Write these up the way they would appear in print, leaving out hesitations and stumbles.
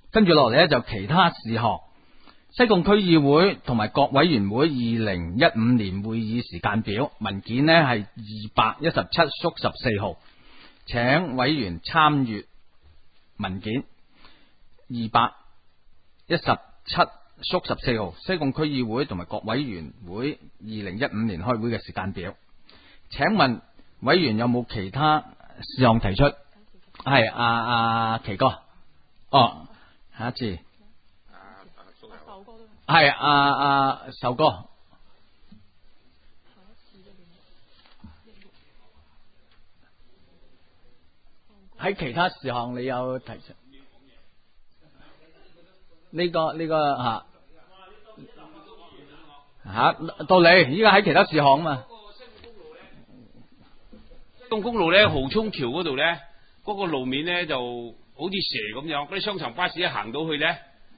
跟住落嚟咧就其他事項。西貢區議會同埋各委員會2015年會議時間表文件呢係217/14號，請委員參閱文件。217/14號，西貢區議會同埋各委員會2015年開會嘅時間表。請問委員有冇其他事項提出？係阿奇哥，下一次係阿壽哥。喺其他事項你有提出？呢個吓到你依家喺其他事項嘛？ 西貢公路咧，蠔涌橋嗰度咧，嗰個路面咧就好似蛇咁樣，嗰啲雙層巴士一行到去咧，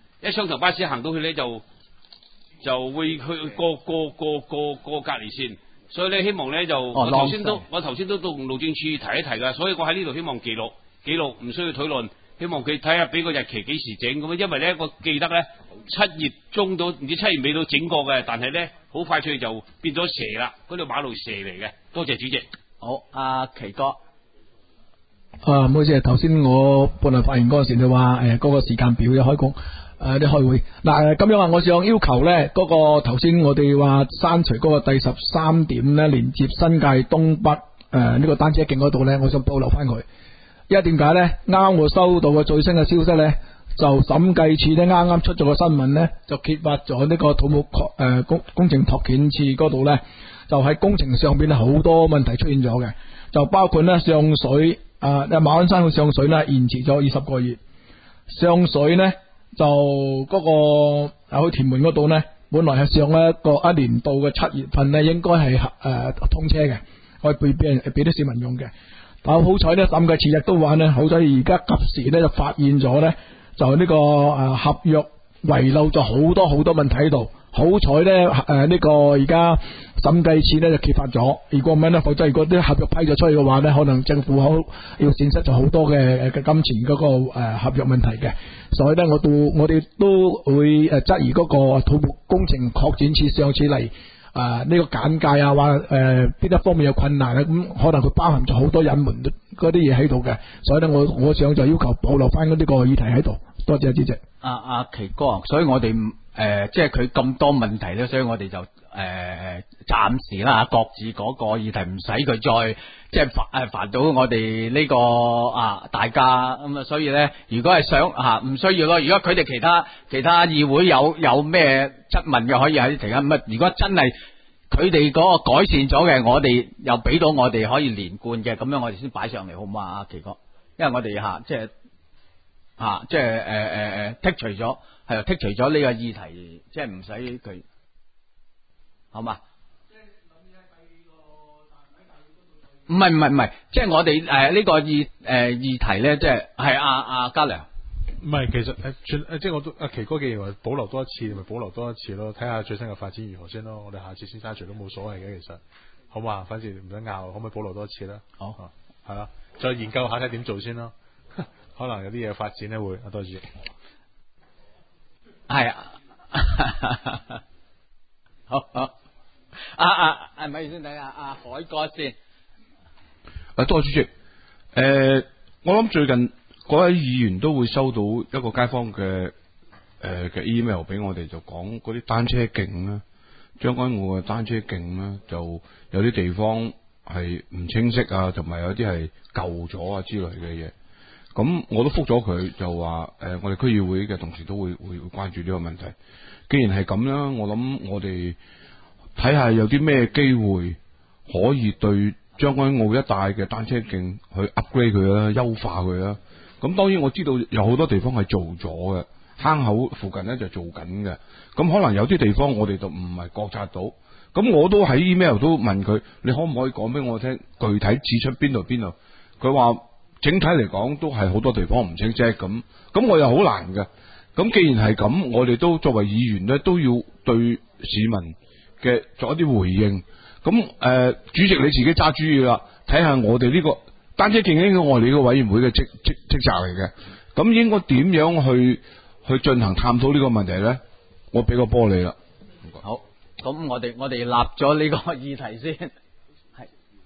就會去過隔離線，所以咧希望咧就我頭先都同路政署提一提噶，所以我喺呢度希望記錄，唔需要討論，希望佢睇下俾個日期幾時整咁，因為咧我記得咧7月中到唔知7月尾到整過嘅，但係咧好快脆就變咗蛇啦，嗰條馬路蛇嚟嘅。多謝主席。 好，阿奇哥。 唔好意思，頭先我本來發言嗰陣時就話嗰個時間表嘅開工啲開會嗱咁樣啊，我想要求咧嗰個頭先我哋話刪除嗰個第13點咧，連接新界東北呢個單車徑嗰度咧，我想保留翻佢。因為點解咧？啱我收到嘅最新嘅消息咧，就審計處咧啱出咗個新聞咧，就揭發咗呢個土木工程拓展處嗰度咧，就喺工程上邊咧好多問題出現咗嘅，就包括咧上水馬鞍山去上水咧延遲咗20個月，上水咧就嗰個去屯門嗰度咧，本來係上一年度嘅7月份咧應該係通車嘅，可以俾啲市民用嘅。但好彩咧，審計處亦都話咧，好彩而家及時咧就發現咗咧，就呢個合約遺漏咗好多問題喺度。好彩咧呢個而家審計處咧就揭發咗，如果唔係咧，否則如果啲合約批咗出去嘅話咧，可能政府要損失咗好多嘅金錢嗰個合約問題嘅。所以咧，我哋都會質疑嗰個土木工程擴展處上次嚟呢個簡介啊，話邊一方面有困難咧，咁可能佢包含咗好多隱瞞嗰啲嘢喺度嘅。所以咧，我想就要求保留翻嗰啲個議題喺度。多謝主席。 阿奇哥，所以我哋即係佢咁多問題咧，所以我哋就暫時啦，各自嗰個議題唔使佢再即係煩到我哋呢個大家咁啊，所以咧，如果係想唔需要咯。如果佢哋其他議會有咩質問嘅，可以喺其他咁啊。如果真係佢哋嗰個改善咗嘅，我哋又俾到我哋可以連貫嘅，咁樣我哋先擺上嚟好唔好啊，奇哥？因為我哋即係剔除咗呢個議題，即係唔使佢，好嘛？唔係，即係我哋呢個議題咧，即係阿嘉良。 唔係，其實即係我都阿奇哥既然話保留多一次，咪保留多一次咯，睇下最新嘅發展如何先咯。我哋下次先刪除都冇所謂嘅，其實好嘛？反正唔使拗，可唔可以保留多一次咧？好，係啦，再研究下睇點做先咯。可能有啲嘢發展咧會，多謝。 係啊，好，咪先睇下阿海哥先。 多謝主席。我諗最近嗰位議員都會收到一個街坊嘅email 俾我哋，就講嗰啲單車徑啦，將軍澳嘅單車徑啦，就有啲地方係唔清晰啊，同埋有啲係舊咗啊之類嘅嘢。咁我都覆咗佢，就話我哋區議會嘅同事都會關注呢個問題。既然係咁啦，我諗我哋睇下有啲咩機會可以對將軍澳一帶嘅單車徑去 upgrade 佢啦，優化佢啦。咁當然我知道有好多地方係做咗嘅，坑口附近咧就做緊嘅。咁可能有啲地方我哋就唔係覺察到。咁我都喺 email 都問佢，你可唔可以講俾我聽，具體指出邊度？佢話整體嚟講都係好多地方唔清晰咁我又好難嘅。咁既然係咁，我哋都作為議員咧，都要對市民嘅作一啲回應。咁主席你自己揸主意啦，睇下我哋呢個單車徑應該我哋呢個委員會嘅職責嚟嘅。咁應該點樣去去進行探討呢個問題咧，我俾個波你啦。 好，咁我哋立咗呢個議題先，係。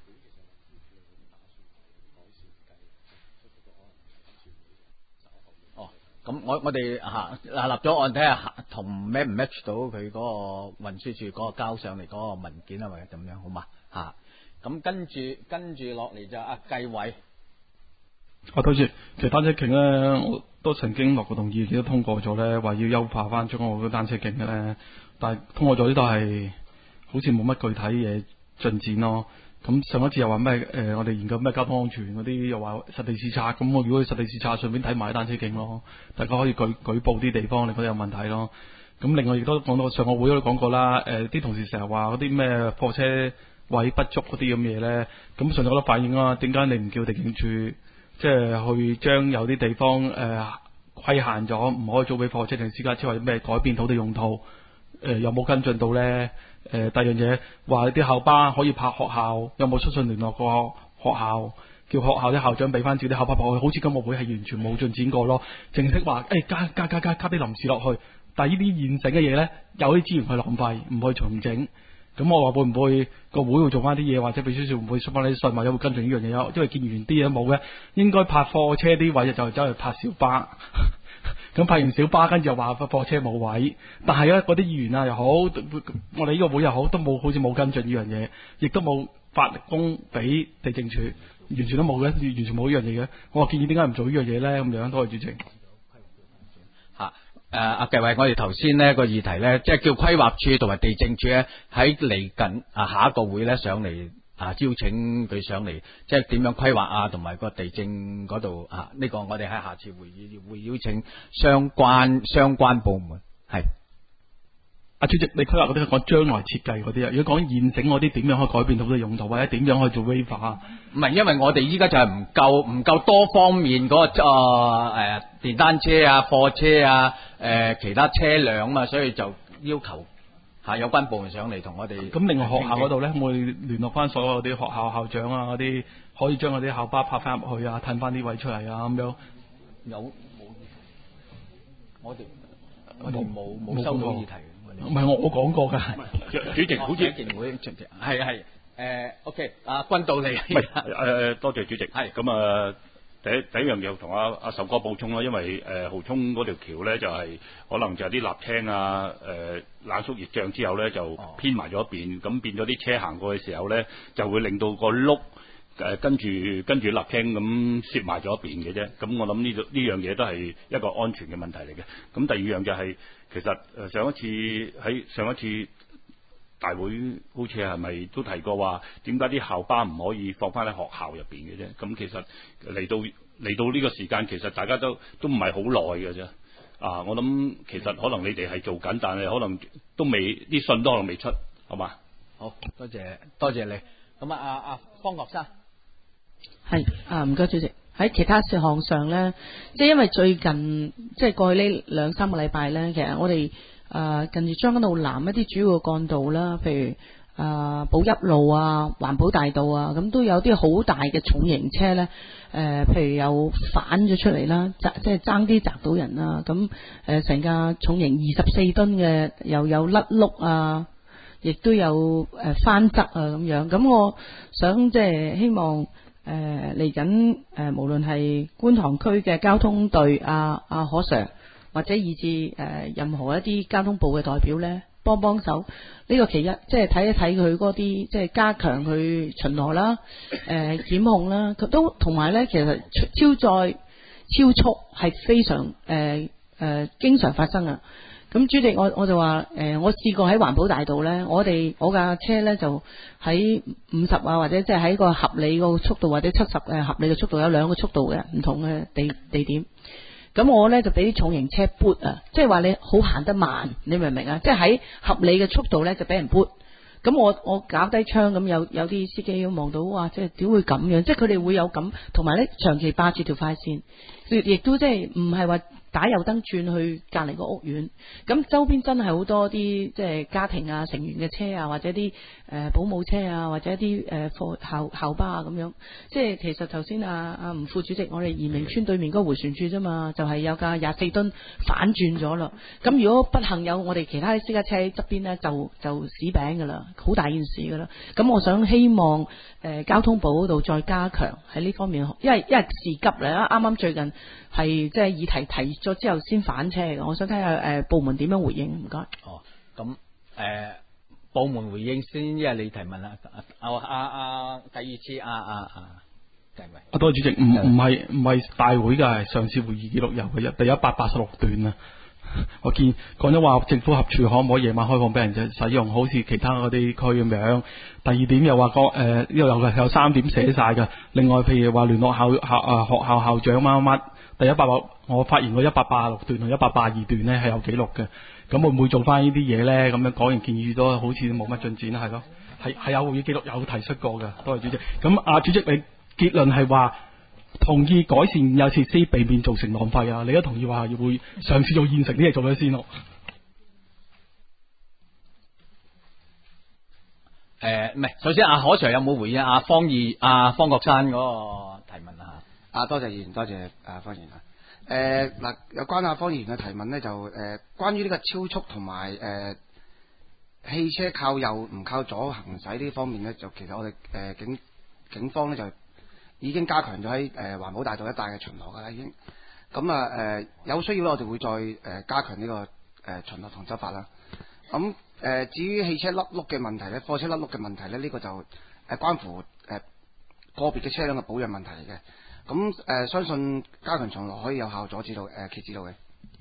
哦，咁我哋立咗案睇下同 match 唔 match 到佢嗰個運輸署嗰個交上嚟嗰個文件啊，或者咁樣好嘛？咁跟住落嚟就阿計偉。 多謝。其實單車徑咧，我都曾經落過動議，亦都通過咗咧，話要優化翻將澳嘅單車徑嘅咧。但係通過咗呢都係好似冇乜具體嘢進展咯。咁上一次又話咩？我哋研究咩交通安全嗰啲，又話實地視察。咁我如果去實地視察，順便睇埋單車徑咯，大家可以舉報啲地方你覺得有問題咯。咁另外亦都講到上個會都講過啦。啲同事成日話嗰啲咩貨車位不足嗰啲咁嘢咧，咁上次我都反映啊，點解你唔叫地政處？即係去將有啲地方規限咗，唔可以租俾貨車定私家車，或者咩改變土地用途，有冇跟進到呢？第二樣嘢話啲校巴可以泊學校，有冇出信聯絡過學校，叫學校啲校長俾翻自己啲校巴泊去？好似今個會係完全冇進展過咯，淨係話加啲臨時落去，但係呢啲現成嘅嘢呢，有啲資源去浪費，唔去重整。咁我話會唔會個會會做翻啲嘢，或者秘書處會唔會出翻啲信，或者會跟進呢樣嘢？因為見完啲嘢冇嘅，應該泊貨車啲位就走去泊小巴。咁泊完小巴，跟住又話貨車冇位。但係咧，嗰啲議員啊又好，我哋呢個會又好，都冇好似冇跟進呢樣嘢，亦都冇發工俾地政處，完全都冇嘅，完全冇呢樣嘢嘅。我話建議點解唔做呢樣嘢咧？咁樣，多謝主席。 阿計偉，我哋頭先呢個議題咧，即係叫規劃處同埋地政處咧，喺嚟緊下一個會咧上嚟邀請佢上嚟，即係點樣規劃同埋個地政嗰度呢個我哋喺下次會議會邀請相關部門係。 主席，你規劃嗰啲係講將來設計嗰啲啊，如果講現整嗰啲點樣可以改變到嘅用途，或者點樣可以做 waiver 啊？ 唔係，因為我哋依家就係唔夠多方面嗰個電單車啊、貨車啊、其他車輛嘛，所以就要求有關部門上嚟同我哋。 咁另外學校嗰度咧，會聯絡翻所有啲學校校長啊嗰啲，可以將嗰啲校巴泊翻入去啊，褪翻啲位出嚟啊咁樣。有冇？我哋冇收到議題。唔係我講過㗎， 主席好似係OK， 君道理。 多謝主席。係咁第一樣嘢同阿壽哥補充啦，因為蠔涌嗰條橋咧就係可能就係啲瀝青冷縮熱脹之後咧就偏埋咗一邊，咁變咗啲車行過嘅時候咧就會令到個轆跟住瀝青咁攝埋咗一邊嘅啫。咁我諗呢樣嘢都係一個安全嘅問題嚟嘅。咁第二樣就係、其實上一次大會好似係咪都提過話，點解啲校巴唔可以放翻喺學校入邊嘅啫？咁其實嚟到呢個時間，其實大家都唔係好耐嘅啫。我諗其實可能你哋係做緊，但係可能都未啲信都可能未出，好嘛？ 好多謝你。咁阿方國生係唔該主席。喺其他事項上呢，即係因為最近即係過去呢2-3個禮拜呢，其實我哋近住將軍澳南一啲主要嘅幹道啦，譬如寶邑路啊、環保大道啊，咁都有啲好大嘅重型車呢，譬如有反咗出嚟啦，即係爭啲砸到人啦，咁成架重型24噸嘅又有甩轆啊，亦都有翻側啊咁樣，咁我想即係希望嚟緊無論係觀塘區嘅交通隊何 Sir 或者以至任何一啲交通部嘅代表咧，幫手呢個其一，即係睇一睇佢嗰啲即係加強佢巡邏啦、檢控啦，佢都同埋咧，其實超載超速係非常經常發生啊。咁主席，我就話我試過喺環保大道咧，我架車咧就喺50或者即係喺個合理個速度或者70合理嘅速度，有兩個速度嘅唔同嘅地點。咁我咧就俾啲重型車撥啊，即係話你好行得慢，你明唔明啊？即係喺合理嘅速度咧就俾人撥。咁我搞低窗，咁有啲司機望到哇，即係點會咁樣？即係佢哋會有咁，同埋咧長期霸住條快線，亦都即係唔係話打右燈轉去隔離個屋苑，咁周邊真係好多啲即係家庭啊成員嘅車啊，或者啲保姆車啊，或者啲校巴啊咁樣。即係其實頭先吳副主席，我哋移明村對面嗰個迴旋處啫嘛，就係有架24噸反轉咗啦。咁如果不幸有我哋其他私家車喺側邊呢，就屎餅噶啦，好大件事噶啦。咁我想希望交通部嗰度再加強喺呢方面，因為事急啦，啱啱最近係即係議題提咗之後先反車嘅，我想睇下部門點樣回應，唔該。 哦，咁部門回應先，因為你提問啦。第二次繼位。 多謝主席，唔係大會㗎，係上次會議記錄有嘅第186段啊。我見講咗話政府合署可唔可以夜晚開放俾人使用，好似其他嗰啲區咁樣。第二點又話呢度有3點寫晒㗎。另外譬如話聯絡學校校長乜乜，第186我發現個186段同182段呢係有記錄嘅。咁會唔會做翻呢啲嘢咧？咁樣講完建議都好似冇乜進展，係咯？係有會議記錄有提出過嘅。多謝主席。咁主席你結論係話同意改善現有設施，避免造成浪費啊？你都同意話會嘗試做現成啲嘢做咗先咯？ 唔係，首先何 Sir 有冇回應方國珊嗰個提問啊？ 多謝議員，多謝方議員啊。有關方議員嘅提問呢，就關於呢個超速同埋汽車靠右唔靠左行駛呢方面呢，就其實我哋警方呢就已經加強咗喺環保大道一帶嘅巡邏噶啦，已經咁有需要呢，我哋會再加強呢個巡邏同執法啦。咁至於汽車甩轆嘅問題呢，貨車甩轆嘅問題呢，呢個就關乎個別嘅車輛嘅保養問題嚟嘅。咁相信加強巡邏可以有效阻止到遏止到嘅。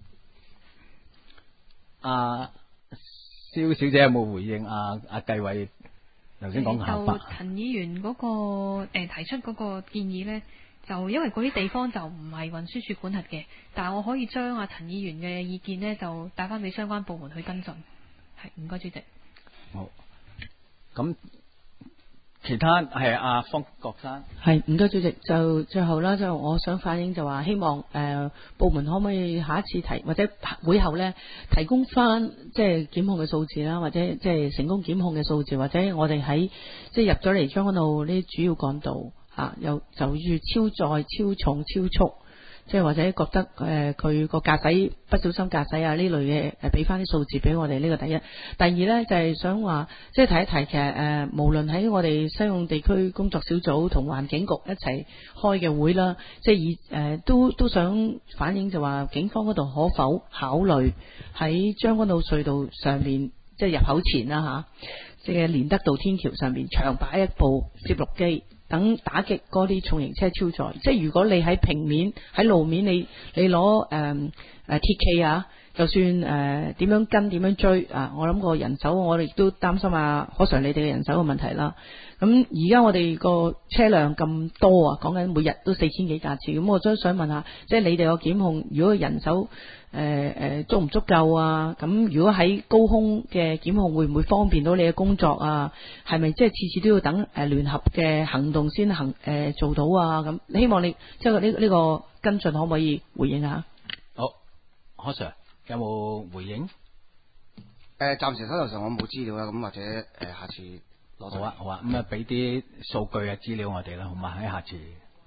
蕭小姐有冇回應繼偉頭先講嘅想法？ 就陳議員嗰個提出嗰個建議呢，就因為嗰啲地方就唔係運輸署管轄嘅，但係我可以將陳議員嘅意見呢，就帶翻俾相關部門去跟進。係，唔該主席。 好，咁其他係方國珊。 係，唔該主席。就最後啦，就我想反映就話，希望部門可唔可以下一次或者會後呢提供翻即係檢控嘅數字啦，或者即係成功檢控嘅數字，或者我哋喺即係入咗嚟將軍澳呢主要幹道又就於超載、超重、超速。即係或者覺得佢個駕駛不小心駕駛呢類嘅俾翻啲數字俾我哋，呢個第一。第二呢，就係想話即係提一提，其實無論喺我哋西貢地區工作小組同環境局一齊開嘅會啦，即係都想反映就話警方嗰度可否考慮喺將軍澳隧道上面即係入口前啦即係連德道天橋上面長擺一部攝錄機。等打擊嗰啲重型車超載，即係如果你喺平面喺路面你攞鐵器就算點樣跟點樣追我諗個人手我哋都擔心何 Sir 你哋嘅人手嘅問題啦。咁而家我哋個車輛咁多講緊每日都4000幾架次，咁我都想問下，即係你哋個檢控如果人手足唔足夠咁如果喺高空嘅檢控會唔會方便到你嘅工作係咪即係次次都要等聯合嘅行動先做到咁？希望你即係呢個跟進可唔可以回應下？ 好，何 Sir 有冇回應？ 暫時手頭上我冇資料啦，咁或者下次攞到。 好啊，咁俾啲數據資料我哋啦，好嘛？喺下次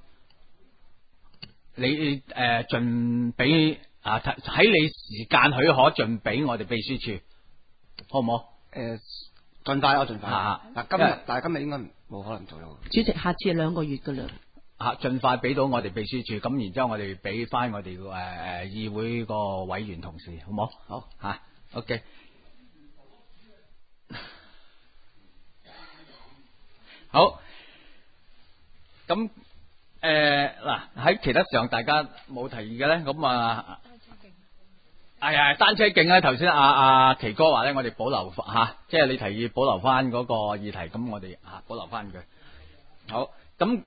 你盡俾喺你時間許可盡俾我哋秘書處，好唔好？ 盡快盡快。但係今日應該冇可能做到。 主席，下次係2個月噶啦。 盡快俾到我哋秘書處，咁然之後我哋俾翻我哋議會個委員同事，好唔好？好OK。好，咁喺其他時候大家冇提議嘅咧，咁單車徑咧，頭先奇哥話咧，我哋保留即係你提議保留翻嗰個議題，咁我哋保留翻佢。好，咁。